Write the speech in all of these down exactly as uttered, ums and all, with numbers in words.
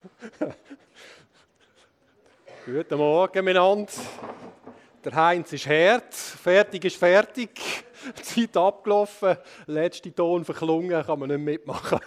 Guten Morgen miteinander. Der Heinz ist hart, fertig ist fertig, Zeit abgelaufen, letzte Ton verklungen, kann man nicht mitmachen.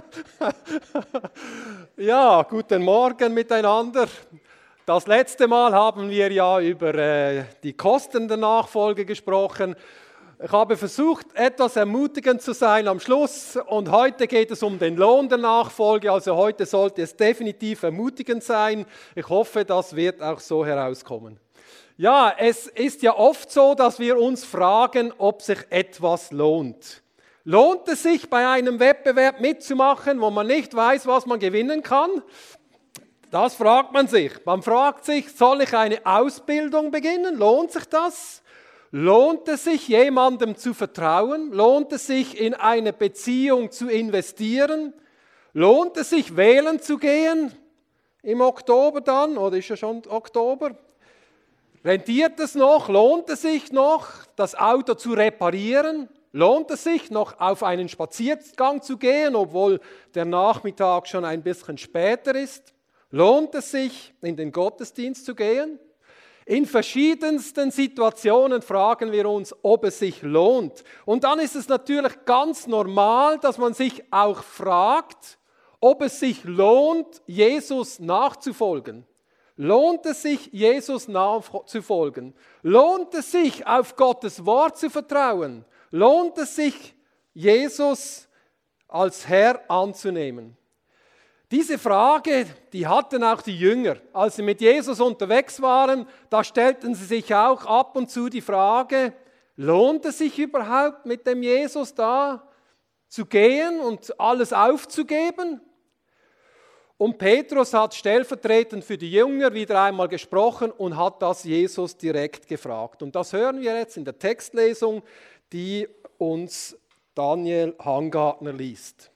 Ja, guten Morgen miteinander. Das letzte Mal haben wir ja über äh, die Kosten der Nachfolge gesprochen. Ich habe versucht, etwas ermutigend zu sein am Schluss und heute geht es um den Lohn der Nachfolge, also heute sollte es definitiv ermutigend sein. Ich hoffe, das wird auch so herauskommen. Ja, es ist ja oft so, dass wir uns fragen, ob sich etwas lohnt. Lohnt es sich, bei einem Wettbewerb mitzumachen, wo man nicht weiß, was man gewinnen kann? Das fragt man sich. Man fragt sich, soll ich eine Ausbildung beginnen? Lohnt sich das? Lohnt es sich, jemandem zu vertrauen? Lohnt es sich, in eine Beziehung zu investieren? Lohnt es sich, wählen zu gehen? Im Oktober dann, oder ist ja schon Oktober? Rentiert es noch? Lohnt es sich noch, das Auto zu reparieren? Lohnt es sich, noch auf einen Spaziergang zu gehen, obwohl der Nachmittag schon ein bisschen später ist? Lohnt es sich, in den Gottesdienst zu gehen? In verschiedensten Situationen fragen wir uns, ob es sich lohnt. Und dann ist es natürlich ganz normal, dass man sich auch fragt, ob es sich lohnt, Jesus nachzufolgen. Lohnt es sich, Jesus nachzufolgen? Lohnt es sich, auf Gottes Wort zu vertrauen? Lohnt es sich, Jesus als Herr anzunehmen? Diese Frage, die hatten auch die Jünger. Als sie mit Jesus unterwegs waren, da stellten sie sich auch ab und zu die Frage, lohnt es sich überhaupt, mit dem Jesus da zu gehen und alles aufzugeben? Und Petrus hat stellvertretend für die Jünger wieder einmal gesprochen und hat das Jesus direkt gefragt. Und das hören wir jetzt in der Textlesung, die uns Daniel Hangartner liest.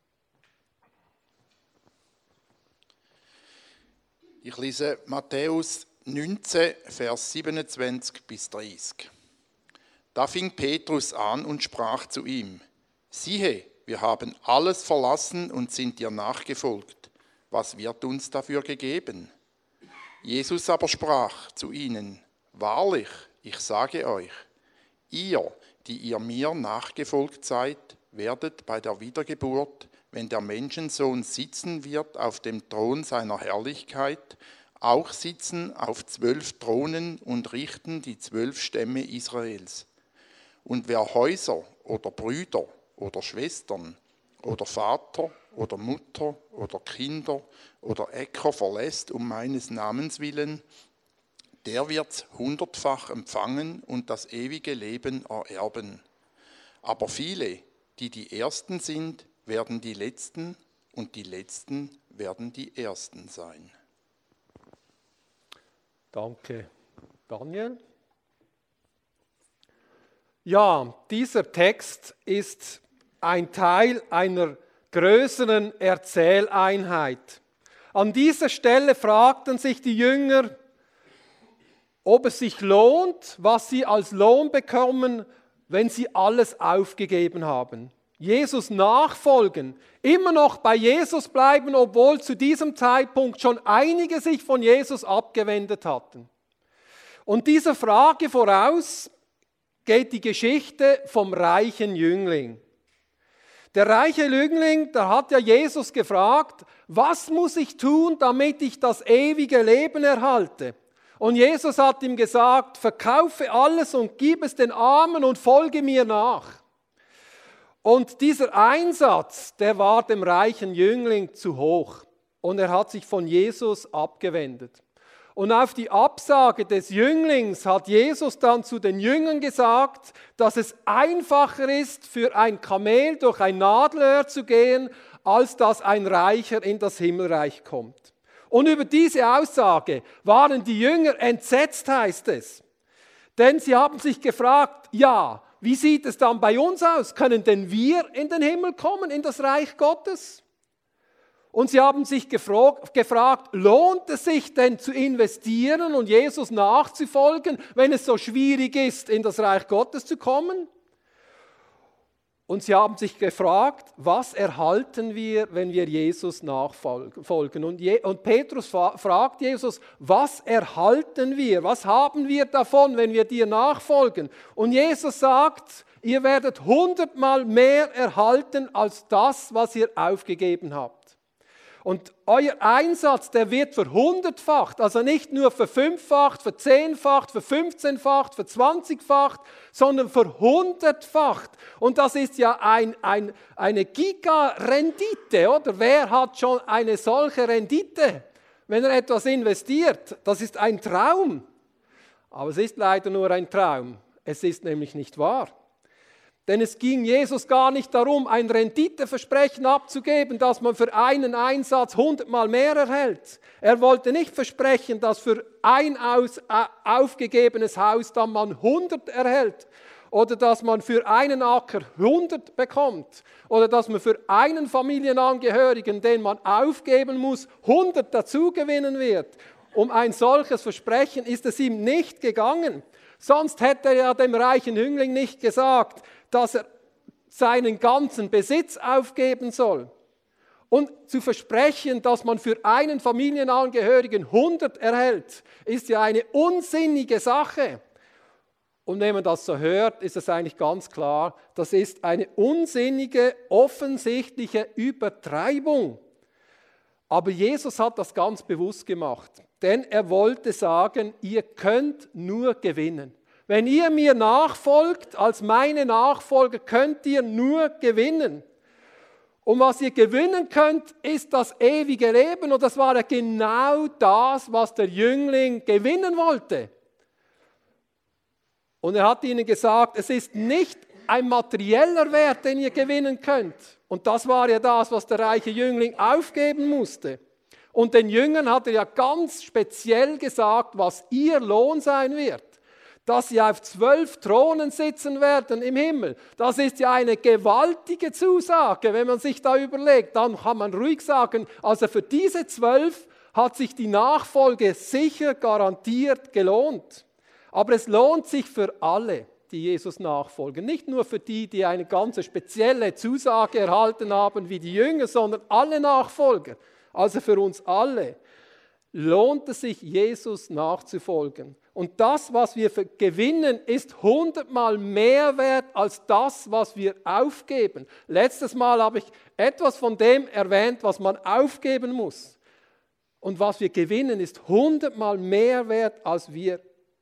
Ich lese Matthäus neunzehn, Vers siebenundzwanzig bis dreißig. Da fing Petrus an und sprach zu ihm: Siehe, wir haben alles verlassen und sind dir nachgefolgt. Was wird uns dafür gegeben? Jesus aber sprach zu ihnen: Wahrlich, ich sage euch, ihr, die ihr mir nachgefolgt seid, werdet bei der Wiedergeburt, wenn der Menschensohn sitzen wird auf dem Thron seiner Herrlichkeit, auch sitzen auf zwölf Thronen und richten die zwölf Stämme Israels. Und wer Häuser oder Brüder oder Schwestern oder Vater oder Mutter oder Kinder oder Äcker verlässt um meines Namens willen, der wird's hundertfach empfangen und das ewige Leben ererben. Aber viele, die die Ersten sind, werden die Letzten und die Letzten werden die Ersten sein. Danke, Daniel. Ja, dieser Text ist ein Teil einer größeren Erzähleinheit. An dieser Stelle fragten sich die Jünger, ob es sich lohnt, was sie als Lohn bekommen, wenn sie alles aufgegeben haben. Jesus nachfolgen, immer noch bei Jesus bleiben, obwohl zu diesem Zeitpunkt schon einige sich von Jesus abgewendet hatten. Und dieser Frage voraus geht die Geschichte vom reichen Jüngling. Der reiche Jüngling, der hat ja Jesus gefragt, was muss ich tun, damit ich das ewige Leben erhalte? Und Jesus hat ihm gesagt, verkaufe alles und gib es den Armen und folge mir nach. Und dieser Einsatz, der war dem reichen Jüngling zu hoch und er hat sich von Jesus abgewendet. Und auf die Absage des Jünglings hat Jesus dann zu den Jüngern gesagt, dass es einfacher ist, für ein Kamel durch ein Nadelöhr zu gehen, als dass ein Reicher in das Himmelreich kommt. Und über diese Aussage waren die Jünger entsetzt, heißt es. Denn sie haben sich gefragt, ja, wie sieht es dann bei uns aus? Können denn wir in den Himmel kommen, in das Reich Gottes? Und sie haben sich gefragt, gefragt, lohnt es sich denn zu investieren und Jesus nachzufolgen, wenn es so schwierig ist, in das Reich Gottes zu kommen? Und sie haben sich gefragt, was erhalten wir, wenn wir Jesus nachfolgen? Und, Je- und Petrus fra- fragt Jesus, was erhalten wir? Was haben wir davon, wenn wir dir nachfolgen? Und Jesus sagt, ihr werdet hundertmal mehr erhalten als das, was ihr aufgegeben habt. Und euer Einsatz, der wird verhundertfacht, also nicht nur verfünffacht, verzehnfacht, verfünfzehnfacht, verzwanzigfacht, sondern verhundertfacht. Und das ist ja ein, ein, eine Giga-Rendite, oder? Wer hat schon eine solche Rendite, wenn er etwas investiert? Das ist ein Traum. Aber es ist leider nur ein Traum. Es ist nämlich nicht wahr. Denn es ging Jesus gar nicht darum, ein Renditeversprechen abzugeben, dass man für einen Einsatz hundertmal mehr erhält. Er wollte nicht versprechen, dass für ein aus, äh, aufgegebenes Haus dann man hundert erhält. Oder dass man für einen Acker hundert bekommt. Oder dass man für einen Familienangehörigen, den man aufgeben muss, hundert dazugewinnen wird. Um ein solches Versprechen ist es ihm nicht gegangen. Sonst hätte er ja dem reichen Jüngling nicht gesagt, dass er seinen ganzen Besitz aufgeben soll. Und zu versprechen, dass man für einen Familienangehörigen hundert erhält, ist ja eine unsinnige Sache. Und wenn man das so hört, ist es eigentlich ganz klar, das ist eine unsinnige, offensichtliche Übertreibung. Aber Jesus hat das ganz bewusst gemacht, denn er wollte sagen, ihr könnt nur gewinnen. Wenn ihr mir nachfolgt, als meine Nachfolger, könnt ihr nur gewinnen. Und was ihr gewinnen könnt, ist das ewige Leben. Und das war ja genau das, was der Jüngling gewinnen wollte. Und er hat ihnen gesagt, es ist nicht ein materieller Wert, den ihr gewinnen könnt. Und das war ja das, was der reiche Jüngling aufgeben musste. Und den Jüngern hat er ja ganz speziell gesagt, was ihr Lohn sein wird. Dass sie auf zwölf Thronen sitzen werden im Himmel. Das ist ja eine gewaltige Zusage, wenn man sich da überlegt. Dann kann man ruhig sagen, also für diese zwölf hat sich die Nachfolge sicher garantiert gelohnt. Aber es lohnt sich für alle, die Jesus nachfolgen. Nicht nur für die, die eine ganz spezielle Zusage erhalten haben, wie die Jünger, sondern alle Nachfolger. Also für uns alle lohnt es sich, Jesus nachzufolgen. Und das, was wir gewinnen, ist hundertmal mehr wert als das, was wir aufgeben. Letztes Mal habe ich etwas von dem erwähnt, was man aufgeben muss. Und was wir gewinnen, ist hundertmal mehr wert, als wir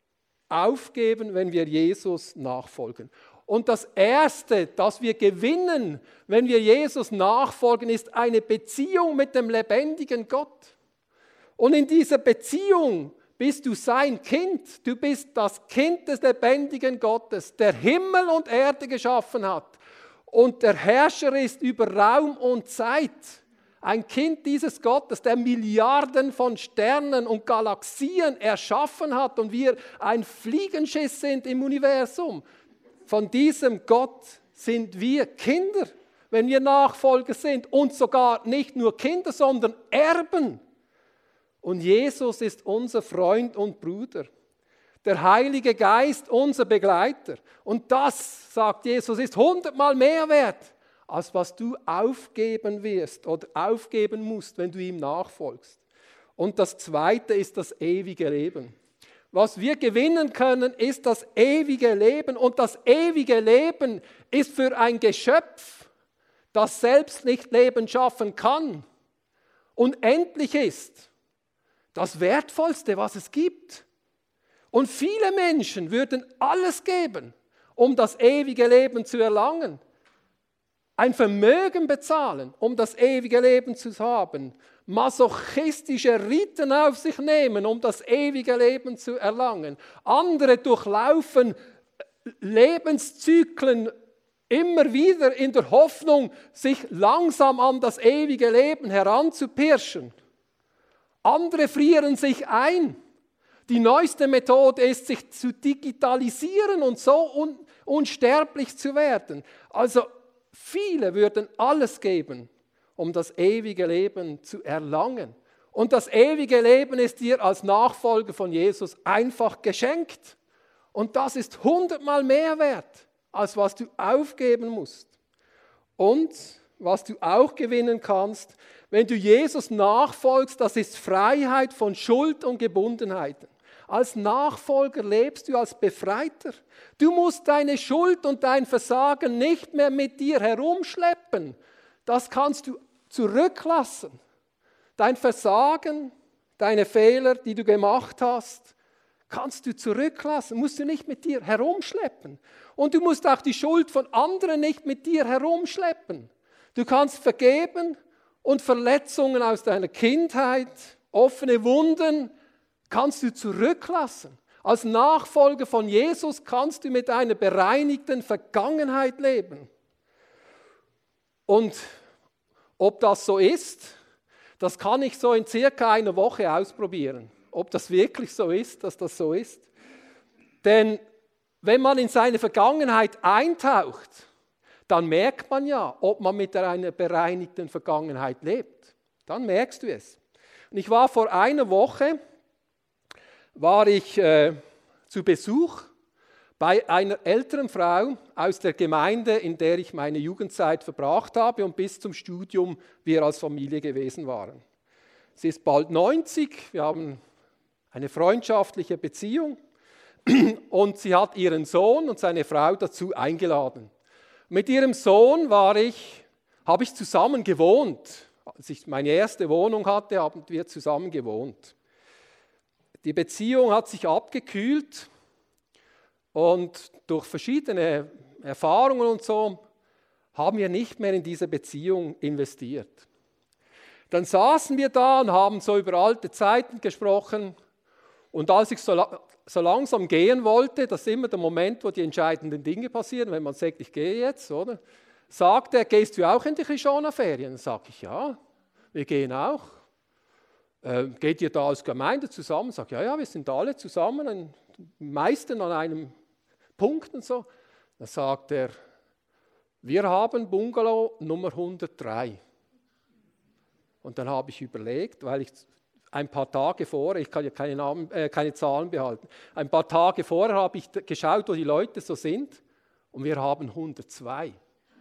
aufgeben, wenn wir Jesus nachfolgen. Und das Erste, das wir gewinnen, wenn wir Jesus nachfolgen, ist eine Beziehung mit dem lebendigen Gott. Und in dieser Beziehung bist du sein Kind. Du bist das Kind des lebendigen Gottes, der Himmel und Erde geschaffen hat und der Herrscher ist über Raum und Zeit. Ein Kind dieses Gottes, der Milliarden von Sternen und Galaxien erschaffen hat und wir ein Fliegenschiss sind im Universum. Von diesem Gott sind wir Kinder, wenn wir Nachfolger sind und sogar nicht nur Kinder, sondern Erben. Und Jesus ist unser Freund und Bruder. Der Heilige Geist unser Begleiter. Und das, sagt Jesus, ist hundertmal mehr wert, als was du aufgeben wirst oder aufgeben musst, wenn du ihm nachfolgst. Und das Zweite ist das ewige Leben. Was wir gewinnen können, ist das ewige Leben. Und das ewige Leben ist für ein Geschöpf, das selbst nicht Leben schaffen kann, unendlich ist, das Wertvollste, was es gibt. Und viele Menschen würden alles geben, um das ewige Leben zu erlangen. Ein Vermögen bezahlen, um das ewige Leben zu haben. Masochistische Riten auf sich nehmen, um das ewige Leben zu erlangen. Andere durchlaufen Lebenszyklen immer wieder in der Hoffnung, sich langsam an das ewige Leben heranzupirschen. Andere frieren sich ein. Die neueste Methode ist, sich zu digitalisieren und so un- unsterblich zu werden. Also viele würden alles geben, um das ewige Leben zu erlangen. Und das ewige Leben ist dir als Nachfolger von Jesus einfach geschenkt. Und das ist hundertmal mehr wert, als was du aufgeben musst. Und was du auch gewinnen kannst, wenn du Jesus nachfolgst, das ist Freiheit von Schuld und Gebundenheiten. Als Nachfolger lebst du als Befreiter. Du musst deine Schuld und dein Versagen nicht mehr mit dir herumschleppen. Das kannst du zurücklassen. Dein Versagen, deine Fehler, die du gemacht hast, kannst du zurücklassen, musst du nicht mit dir herumschleppen. Und du musst auch die Schuld von anderen nicht mit dir herumschleppen. Du kannst vergeben und Verletzungen aus deiner Kindheit, offene Wunden, kannst du zurücklassen. Als Nachfolger von Jesus kannst du mit einer bereinigten Vergangenheit leben. Und ob das so ist, das kann ich so in circa einer Woche ausprobieren. Ob das wirklich so ist, dass das so ist. Denn wenn man in seine Vergangenheit eintaucht, dann merkt man ja, ob man mit einer bereinigten Vergangenheit lebt. Dann merkst du es. Und ich war vor einer Woche, war ich äh, zu Besuch bei einer älteren Frau aus der Gemeinde, in der ich meine Jugendzeit verbracht habe und bis zum Studium wir als Familie gewesen waren. Sie ist bald neunzig, wir haben eine freundschaftliche Beziehung und sie hat ihren Sohn und seine Frau dazu eingeladen. Mit ihrem Sohn war ich, habe ich zusammen gewohnt. Als ich meine erste Wohnung hatte, haben wir zusammen gewohnt. Die Beziehung hat sich abgekühlt und durch verschiedene Erfahrungen und so haben wir nicht mehr in diese Beziehung investiert. Dann saßen wir da und haben so über alte Zeiten gesprochen. Und als ich so, so langsam gehen wollte, das ist immer der Moment, wo die entscheidenden Dinge passieren, wenn man sagt, ich gehe jetzt, oder? Sagt er, gehst du auch in die Krishona-Ferien? Dann sage ich, ja, wir gehen auch. Äh, geht ihr da als Gemeinde zusammen? Sag ja, ja, wir sind alle zusammen, die meisten an einem Punkt und so. Dann sagt er, wir haben Bungalow Nummer hundertdrei. Und dann habe ich überlegt, weil ich ein paar Tage vorher, ich kann ja keine, Namen, äh, keine Zahlen behalten, ein paar Tage vorher habe ich geschaut, wo die Leute so sind und wir haben hundertzwei.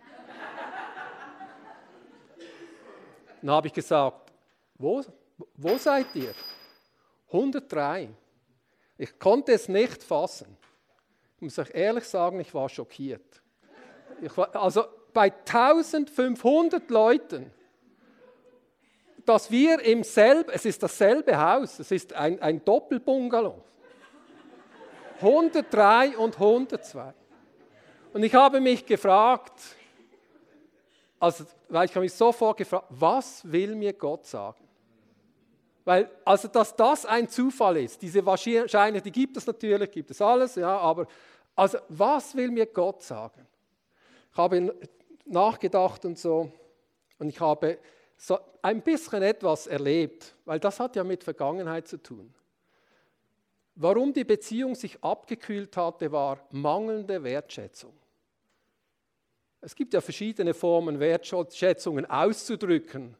Dann habe ich gesagt, wo, wo seid ihr? hundertdrei. Ich konnte es nicht fassen. Ich muss euch ehrlich sagen, ich war schockiert. Ich war, also bei eintausendfünfhundert Leuten, dass wir im selben, es ist dasselbe Haus, es ist ein, ein Doppelbungalow. hundertdrei und hundertzwei. Und ich habe mich gefragt, also, weil ich habe mich sofort gefragt, was will mir Gott sagen? Weil, also, dass das ein Zufall ist, diese Wahrscheinlichkeit, die gibt es natürlich, gibt es alles, ja, aber, also, was will mir Gott sagen? Ich habe nachgedacht und so, und ich habe so ein bisschen etwas erlebt, weil das hat ja mit Vergangenheit zu tun. Warum die Beziehung sich abgekühlt hatte, war mangelnde Wertschätzung. Es gibt ja verschiedene Formen, Wertschätzungen auszudrücken.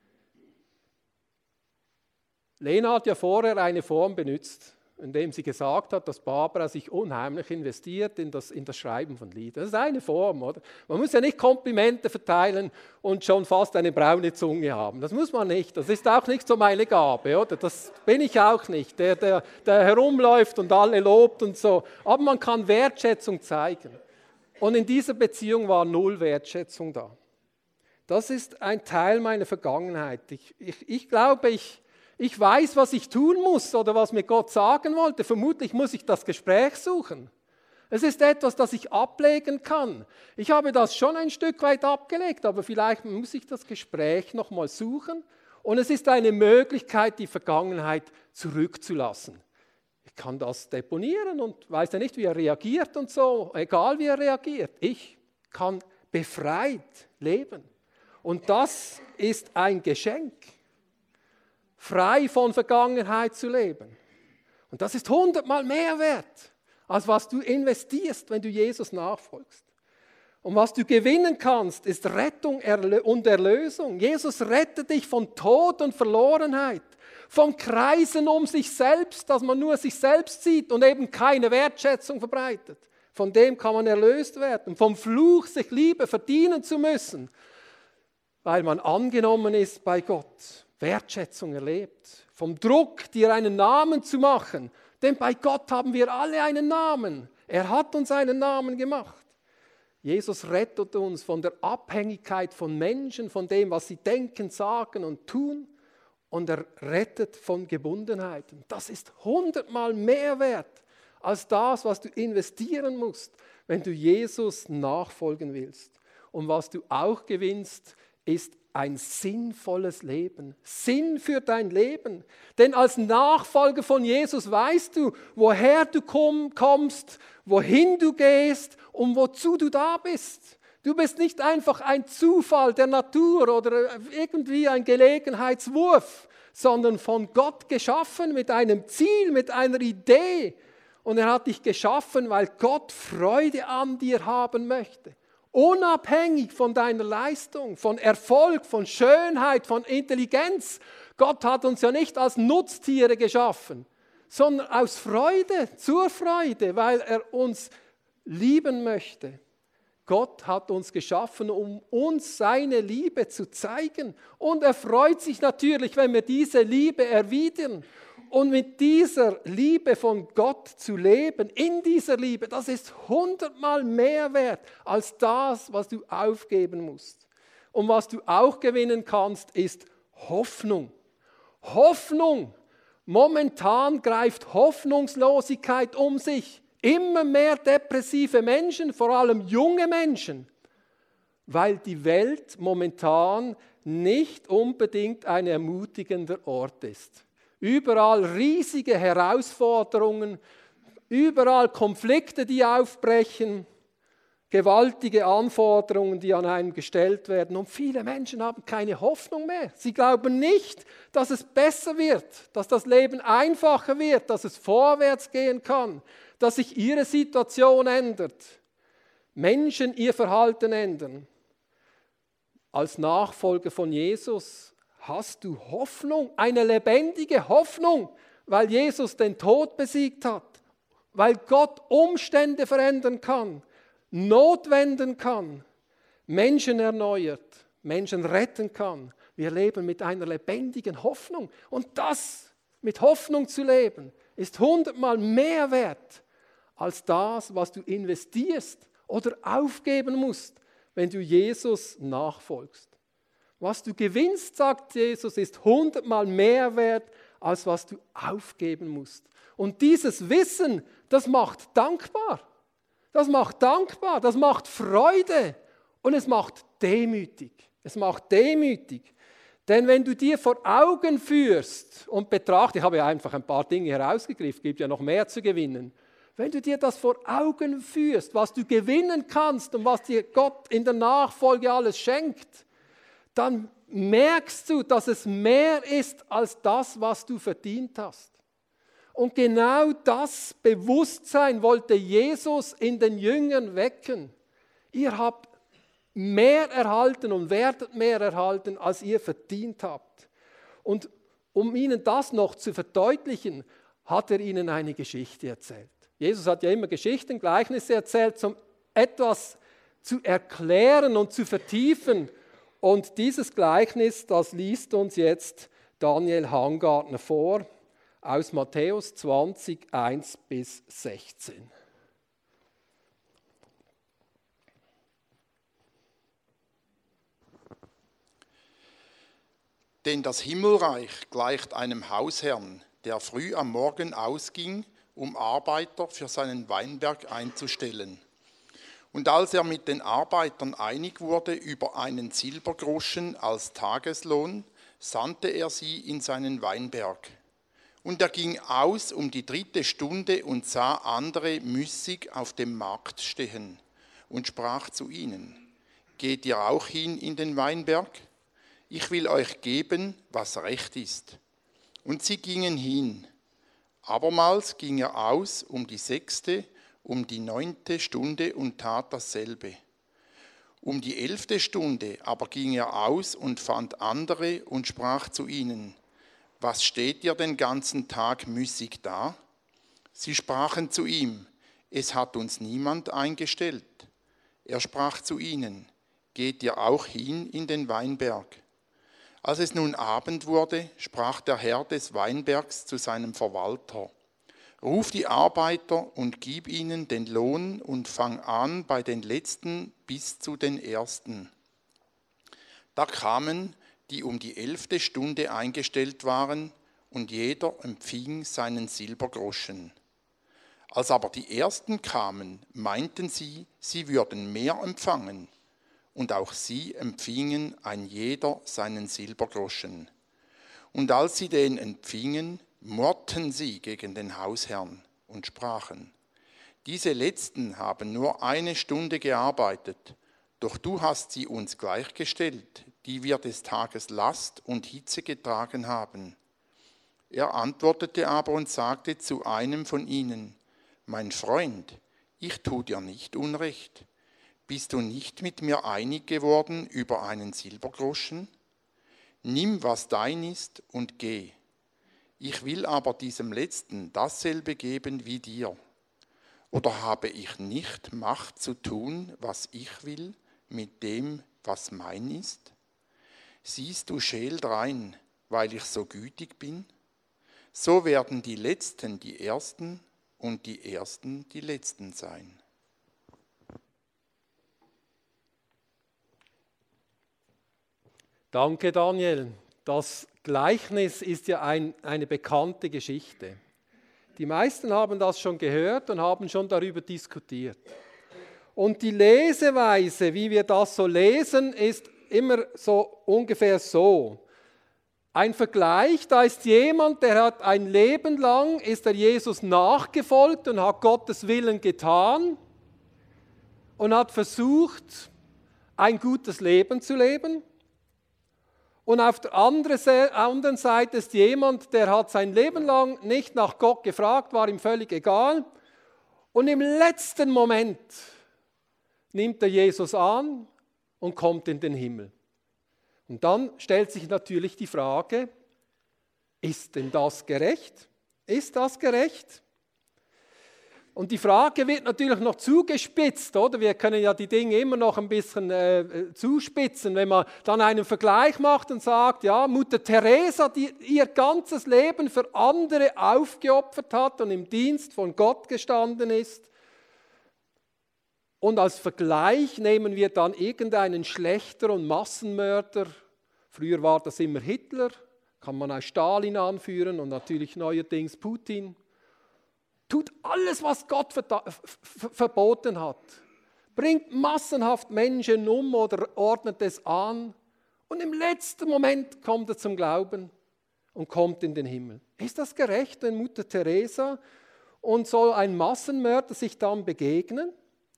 Lena hat ja vorher eine Form benutzt, indem sie gesagt hat, dass Barbara sich unheimlich investiert in das, in das Schreiben von Liedern. Das ist eine Form, oder? Man muss ja nicht Komplimente verteilen und schon fast eine braune Zunge haben. Das muss man nicht. Das ist auch nicht so meine Gabe, oder? Das bin ich auch nicht, der, der, der herumläuft und alle lobt und so. Aber man kann Wertschätzung zeigen. Und in dieser Beziehung war null Wertschätzung da. Das ist ein Teil meiner Vergangenheit. Ich, ich, ich glaube, ich... Ich weiß, was ich tun muss oder was mir Gott sagen wollte. Vermutlich muss ich das Gespräch suchen. Es ist etwas, das ich ablegen kann. Ich habe das schon ein Stück weit abgelegt, aber vielleicht muss ich das Gespräch nochmal suchen. Und es ist eine Möglichkeit, die Vergangenheit zurückzulassen. Ich kann das deponieren und weiß ja nicht, wie er reagiert und so. Egal, wie er reagiert. Ich kann befreit leben. Und das ist ein Geschenk. Frei von Vergangenheit zu leben. Und das ist hundertmal mehr wert, als was du investierst, wenn du Jesus nachfolgst. Und was du gewinnen kannst, ist Rettung und Erlösung. Jesus rettet dich von Tod und Verlorenheit, vom Kreisen um sich selbst, dass man nur sich selbst sieht und eben keine Wertschätzung verbreitet. Von dem kann man erlöst werden. Vom Fluch, sich Liebe verdienen zu müssen, weil man angenommen ist bei Gott, Wertschätzung erlebt. Vom Druck, dir einen Namen zu machen, denn bei Gott haben wir alle einen Namen. Er hat uns einen Namen gemacht. Jesus rettet uns von der Abhängigkeit von Menschen, von dem, was sie denken, sagen und tun. Und er rettet von Gebundenheiten. Das ist hundertmal mehr wert als das, was du investieren musst, wenn du Jesus nachfolgen willst. Und was du auch gewinnst, ist ein sinnvolles Leben. Sinn für dein Leben. Denn als Nachfolger von Jesus weißt du, woher du kommst, wohin du gehst und wozu du da bist. Du bist nicht einfach ein Zufall der Natur oder irgendwie ein Gelegenheitswurf, sondern von Gott geschaffen mit einem Ziel, mit einer Idee. Und er hat dich geschaffen, weil Gott Freude an dir haben möchte. Unabhängig von deiner Leistung, von Erfolg, von Schönheit, von Intelligenz. Gott hat uns ja nicht als Nutztiere geschaffen, sondern aus Freude, zur Freude, weil er uns lieben möchte. Gott hat uns geschaffen, um uns seine Liebe zu zeigen. Und er freut sich natürlich, wenn wir diese Liebe erwidern. Und mit dieser Liebe von Gott zu leben, in dieser Liebe, das ist hundertmal mehr wert als das, was du aufgeben musst. Und was du auch gewinnen kannst, ist Hoffnung. Hoffnung. Momentan greift Hoffnungslosigkeit um sich. Immer mehr depressive Menschen, vor allem junge Menschen, weil die Welt momentan nicht unbedingt ein ermutigender Ort ist. Überall riesige Herausforderungen, überall Konflikte, die aufbrechen, gewaltige Anforderungen, die an einen gestellt werden. Und viele Menschen haben keine Hoffnung mehr. Sie glauben nicht, dass es besser wird, dass das Leben einfacher wird, dass es vorwärts gehen kann, dass sich ihre Situation ändert, Menschen ihr Verhalten ändern. Als Nachfolger von Jesus hast du Hoffnung, eine lebendige Hoffnung, weil Jesus den Tod besiegt hat, weil Gott Umstände verändern kann, Not wenden kann, Menschen erneuert, Menschen retten kann. Wir leben mit einer lebendigen Hoffnung. Und das, mit Hoffnung zu leben, ist hundertmal mehr wert als das, was du investierst oder aufgeben musst, wenn du Jesus nachfolgst. Was du gewinnst, sagt Jesus, ist hundertmal mehr wert, als was du aufgeben musst. Und dieses Wissen, das macht dankbar. Das macht dankbar, das macht Freude und es macht demütig. Es macht demütig. Denn wenn du dir vor Augen führst und betrachtest, ich habe ja einfach ein paar Dinge herausgegriffen, es gibt ja noch mehr zu gewinnen. Wenn du dir das vor Augen führst, was du gewinnen kannst und was dir Gott in der Nachfolge alles schenkt, dann merkst du, dass es mehr ist als das, was du verdient hast. Und genau das Bewusstsein wollte Jesus in den Jüngern wecken. Ihr habt mehr erhalten und werdet mehr erhalten, als ihr verdient habt. Und um ihnen das noch zu verdeutlichen, hat er ihnen eine Geschichte erzählt. Jesus hat ja immer Geschichten, Gleichnisse erzählt, um etwas zu erklären und zu vertiefen. Und dieses Gleichnis, das liest uns jetzt Daniel Hangartner vor, aus Matthäus zwanzig, eins bis sechzehn. Denn das Himmelreich gleicht einem Hausherrn, der früh am Morgen ausging, um Arbeiter für seinen Weinberg einzustellen. Und als er mit den Arbeitern einig wurde über einen Silbergroschen als Tageslohn, sandte er sie in seinen Weinberg. Und er ging aus um die dritte Stunde und sah andere müßig auf dem Markt stehen und sprach zu ihnen: Geht ihr auch hin in den Weinberg? Ich will euch geben, was recht ist. Und sie gingen hin. Abermals ging er aus um die sechste, um die neunte Stunde und tat dasselbe. Um die elfte Stunde aber ging er aus und fand andere und sprach zu ihnen: Was steht ihr den ganzen Tag müßig da? Sie sprachen zu ihm: es hat uns niemand eingestellt. Er sprach zu ihnen, geht ihr auch hin in den Weinberg. Als es nun Abend wurde, sprach der Herr des Weinbergs zu seinem Verwalter, ruf die Arbeiter und gib ihnen den Lohn und fang an bei den Letzten bis zu den Ersten. Da kamen, die um die elfte Stunde eingestellt waren, und jeder empfing seinen Silbergroschen. Als aber die Ersten kamen, meinten sie, sie würden mehr empfangen, und auch sie empfingen ein jeder seinen Silbergroschen. Und als sie den empfingen, murrten sie gegen den Hausherrn und sprachen, diese Letzten haben nur eine Stunde gearbeitet, doch du hast sie uns gleichgestellt, die wir des Tages Last und Hitze getragen haben. Er antwortete aber und sagte zu einem von ihnen, mein Freund, ich tu dir nicht Unrecht. Bist du nicht mit mir einig geworden über einen Silbergroschen? Nimm, was dein ist, und geh. Ich will aber diesem Letzten dasselbe geben wie dir. Oder habe ich nicht Macht zu tun, was ich will, mit dem, was mein ist? Siehst du scheel drein, weil ich so gütig bin? So werden die Letzten die Ersten und die Ersten die Letzten sein. Danke, Daniel. Das Gleichnis ist ja ein, eine bekannte Geschichte. Die meisten haben das schon gehört und haben schon darüber diskutiert. Und die Leseweise, wie wir das so lesen, ist immer so ungefähr so. Ein Vergleich, da ist jemand, der hat ein Leben lang, ist er Jesus nachgefolgt und hat Gottes Willen getan und hat versucht, ein gutes Leben zu leben. Und auf der anderen Seite ist jemand, der hat sein Leben lang nicht nach Gott gefragt, war ihm völlig egal. Und im letzten Moment nimmt er Jesus an und kommt in den Himmel. Und dann stellt sich natürlich die Frage, ist denn das gerecht? Ist das gerecht? Und die Frage wird natürlich noch zugespitzt, oder? Wir können ja die Dinge immer noch ein bisschen äh, zuspitzen, wenn man dann einen Vergleich macht und sagt, ja, Mutter Teresa, die ihr ganzes Leben für andere aufgeopfert hat und im Dienst von Gott gestanden ist. Und als Vergleich nehmen wir dann irgendeinen Schlächter und Massenmörder. Früher war das immer Hitler, kann man auch Stalin anführen und natürlich neuerdings Putin. Tut alles, was Gott verboten hat. Bringt massenhaft Menschen um oder ordnet es an. Und im letzten Moment kommt er zum Glauben und kommt in den Himmel. Ist das gerecht, wenn Mutter Teresa und soll ein Massenmörder sich dann begegnen?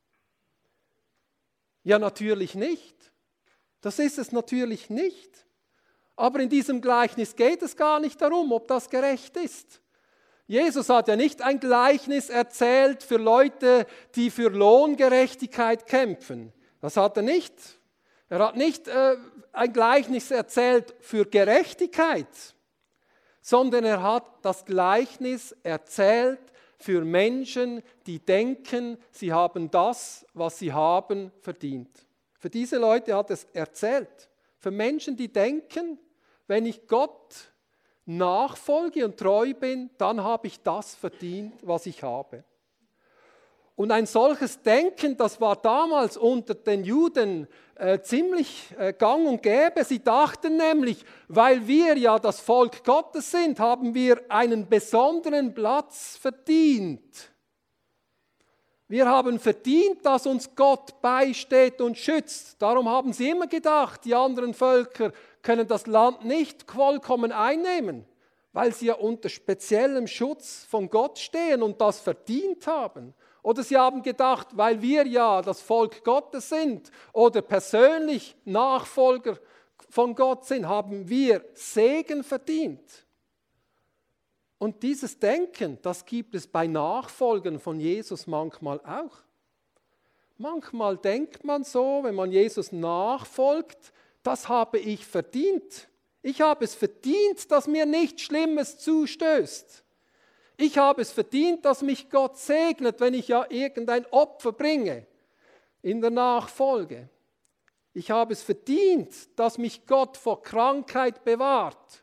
Ja, natürlich nicht. Das ist es natürlich nicht. Aber in diesem Gleichnis geht es gar nicht darum, ob das gerecht ist. Jesus hat ja nicht ein Gleichnis erzählt für Leute, die für Lohngerechtigkeit kämpfen. Das hat er nicht. Er hat nicht äh, ein Gleichnis erzählt für Gerechtigkeit, sondern er hat das Gleichnis erzählt für Menschen, die denken, sie haben das, was sie haben, verdient. Für diese Leute hat er es erzählt. Für Menschen, die denken, wenn ich Gott nachfolge und treu bin, dann habe ich das verdient, was ich habe. Und ein solches Denken, das war damals unter den Juden äh, ziemlich äh, gang und gäbe. Sie dachten nämlich, weil wir ja das Volk Gottes sind, haben wir einen besonderen Platz verdient. Wir haben verdient, dass uns Gott beisteht und schützt. Darum haben sie immer gedacht, die anderen Völker können das Land nicht vollkommen einnehmen, weil sie ja unter speziellem Schutz von Gott stehen und das verdient haben. Oder sie haben gedacht, weil wir ja das Volk Gottes sind oder persönlich Nachfolger von Gott sind, haben wir Segen verdient. Und dieses Denken, das gibt es bei Nachfolgern von Jesus manchmal auch. Manchmal denkt man so, wenn man Jesus nachfolgt, das habe ich verdient. Ich habe es verdient, dass mir nichts Schlimmes zustößt. Ich habe es verdient, dass mich Gott segnet, wenn ich ja irgendein Opfer bringe in der Nachfolge. Ich habe es verdient, dass mich Gott vor Krankheit bewahrt,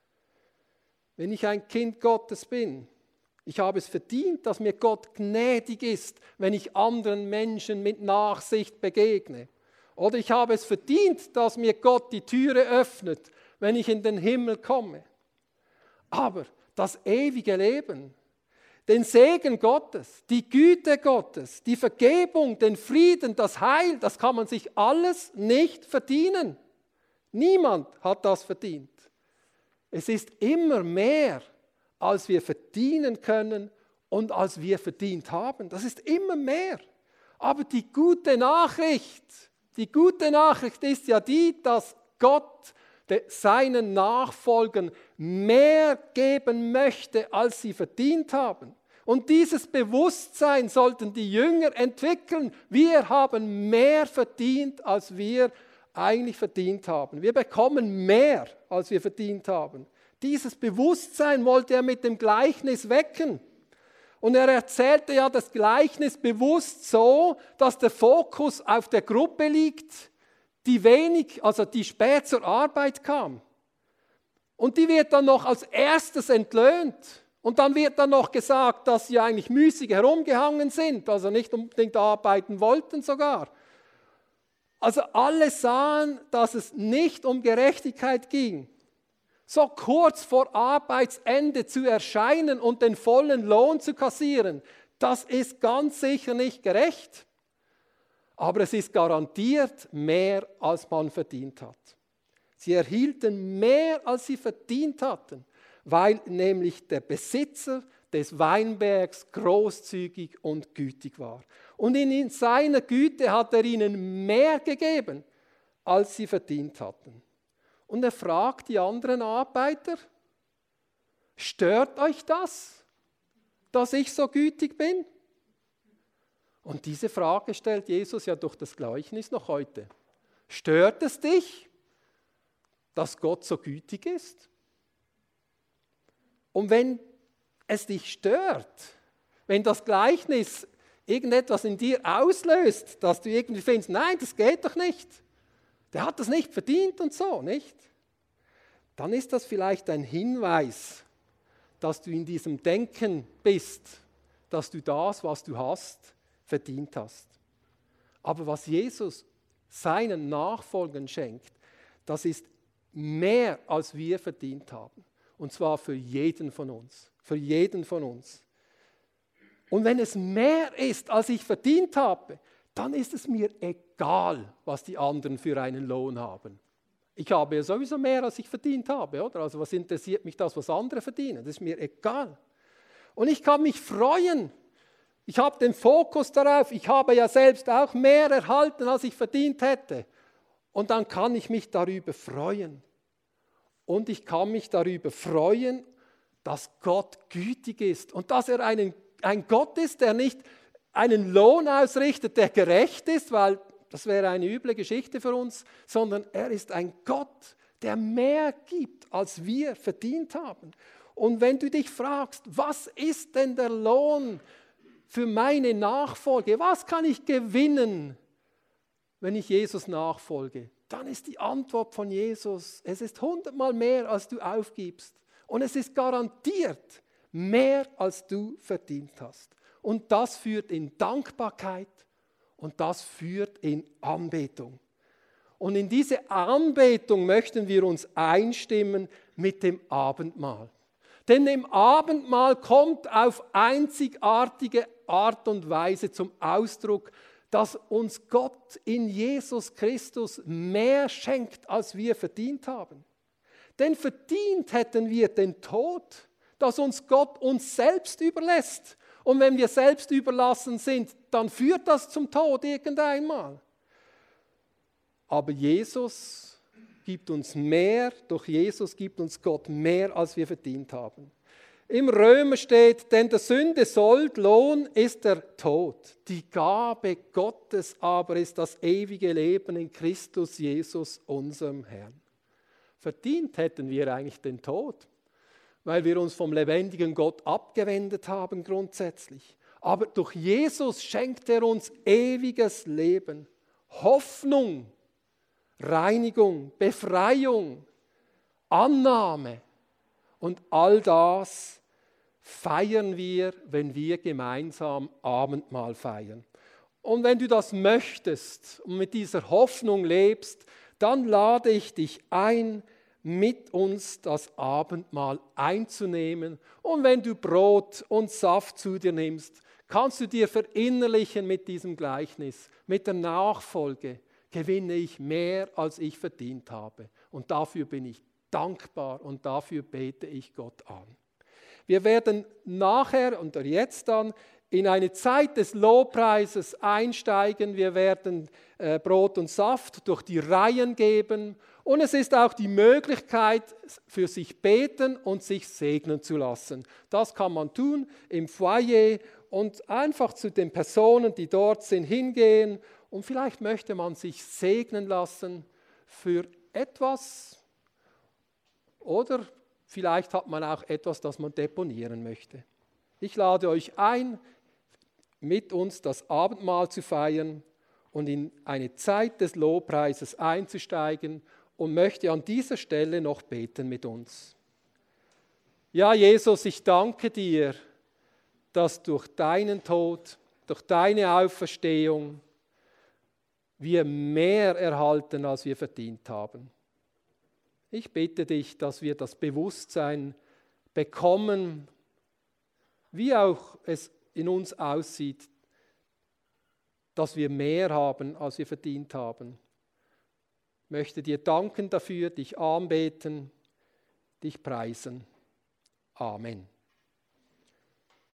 wenn ich ein Kind Gottes bin. Ich habe es verdient, dass mir Gott gnädig ist, wenn ich anderen Menschen mit Nachsicht begegne. Oder ich habe es verdient, dass mir Gott die Türe öffnet, wenn ich in den Himmel komme. Aber das ewige Leben, den Segen Gottes, die Güte Gottes, die Vergebung, den Frieden, das Heil, das kann man sich alles nicht verdienen. Niemand hat das verdient. Es ist immer mehr, als wir verdienen können und als wir verdient haben. Das ist immer mehr. Aber die gute Nachricht, die gute Nachricht ist ja die, dass Gott seinen Nachfolgern mehr geben möchte, als sie verdient haben. Und dieses Bewusstsein sollten die Jünger entwickeln. Wir haben mehr verdient, als wir eigentlich verdient haben. Wir bekommen mehr, als wir verdient haben. Dieses Bewusstsein wollte er mit dem Gleichnis wecken. Und er erzählte ja das Gleichnis bewusst so, dass der Fokus auf der Gruppe liegt, die wenig, also die spät zur Arbeit kam. Und die wird dann noch als erstes entlöhnt. Und dann wird dann noch gesagt, dass sie eigentlich müßig herumgehangen sind, also nicht unbedingt arbeiten wollten sogar. Also alle sahen, dass es nicht um Gerechtigkeit ging. So kurz vor Arbeitsende zu erscheinen und den vollen Lohn zu kassieren, das ist ganz sicher nicht gerecht. Aber es ist garantiert mehr, als man verdient hat. Sie erhielten mehr, als sie verdient hatten, weil nämlich der Besitzer des Weinbergs großzügig und gütig war. Und in seiner Güte hat er ihnen mehr gegeben, als sie verdient hatten. Und er fragt die anderen Arbeiter, stört euch das, dass ich so gütig bin? Und diese Frage stellt Jesus ja durch das Gleichnis noch heute. Stört es dich, dass Gott so gütig ist? Und wenn es dich stört, wenn das Gleichnis irgendetwas in dir auslöst, dass du irgendwie findest, nein, das geht doch nicht, der hat das nicht verdient und so, nicht? Dann ist das vielleicht ein Hinweis, dass du in diesem Denken bist, dass du das, was du hast, verdient hast. Aber was Jesus seinen Nachfolgern schenkt, das ist mehr, als wir verdient haben. Und zwar für jeden von uns. Für jeden von uns. Und wenn es mehr ist, als ich verdient habe, dann ist es mir egal, was die anderen für einen Lohn haben. Ich habe ja sowieso mehr, als ich verdient habe, oder? Also was interessiert mich das, was andere verdienen? Das ist mir egal. Und ich kann mich freuen. Ich habe den Fokus darauf. Ich habe ja selbst auch mehr erhalten, als ich verdient hätte. Und dann kann ich mich darüber freuen. Und ich kann mich darüber freuen, dass Gott gütig ist und dass er einen, ein Gott ist, der nicht einen Lohn ausrichtet, der gerecht ist, weil das wäre eine üble Geschichte für uns, sondern er ist ein Gott, der mehr gibt, als wir verdient haben. Und wenn du dich fragst, was ist denn der Lohn für meine Nachfolge? Was kann ich gewinnen, wenn ich Jesus nachfolge? Dann ist die Antwort von Jesus, es ist hundertmal mehr, als du aufgibst. Und es ist garantiert mehr, als du verdient hast. Und das führt in Dankbarkeit und das führt in Anbetung. Und in diese Anbetung möchten wir uns einstimmen mit dem Abendmahl. Denn im Abendmahl kommt auf einzigartige Art und Weise zum Ausdruck, dass uns Gott in Jesus Christus mehr schenkt, als wir verdient haben. Denn verdient hätten wir den Tod, dass uns Gott uns selbst überlässt. Und wenn wir selbst überlassen sind, dann führt das zum Tod irgendeinmal. Aber Jesus gibt uns mehr, durch Jesus gibt uns Gott mehr, als wir verdient haben. Im Römer steht, denn der Sünde Sold, Lohn ist der Tod. Die Gabe Gottes aber ist das ewige Leben in Christus Jesus, unserem Herrn. Verdient hätten wir eigentlich den Tod, weil wir uns vom lebendigen Gott abgewendet haben grundsätzlich. Aber durch Jesus schenkt er uns ewiges Leben, Hoffnung, Reinigung, Befreiung, Annahme. Und all das feiern wir, wenn wir gemeinsam Abendmahl feiern. Und wenn du das möchtest und mit dieser Hoffnung lebst, dann lade ich dich ein, mit uns das Abendmahl einzunehmen. Und wenn du Brot und Saft zu dir nimmst, kannst du dir verinnerlichen mit diesem Gleichnis, mit der Nachfolge, gewinne ich mehr, als ich verdient habe. Und dafür bin ich dankbar und dafür bete ich Gott an. Wir werden nachher und jetzt dann in eine Zeit des Lobpreises einsteigen. Wir werden äh, Brot und Saft durch die Reihen geben. Und es ist auch die Möglichkeit, für sich beten und sich segnen zu lassen. Das kann man tun im Foyer und einfach zu den Personen, die dort sind, hingehen. Und vielleicht möchte man sich segnen lassen für etwas oder vielleicht hat man auch etwas, das man deponieren möchte. Ich lade euch ein, mit uns das Abendmahl zu feiern und in eine Zeit des Lobpreises einzusteigen und möchte an dieser Stelle noch beten mit uns. Ja, Jesus, ich danke dir, dass durch deinen Tod, durch deine Auferstehung wir mehr erhalten, als wir verdient haben. Ich bitte dich, dass wir das Bewusstsein bekommen, wie auch es in uns aussieht, dass wir mehr haben, als wir verdient haben. Ich möchte dir danken dafür, dich anbeten, dich preisen. Amen.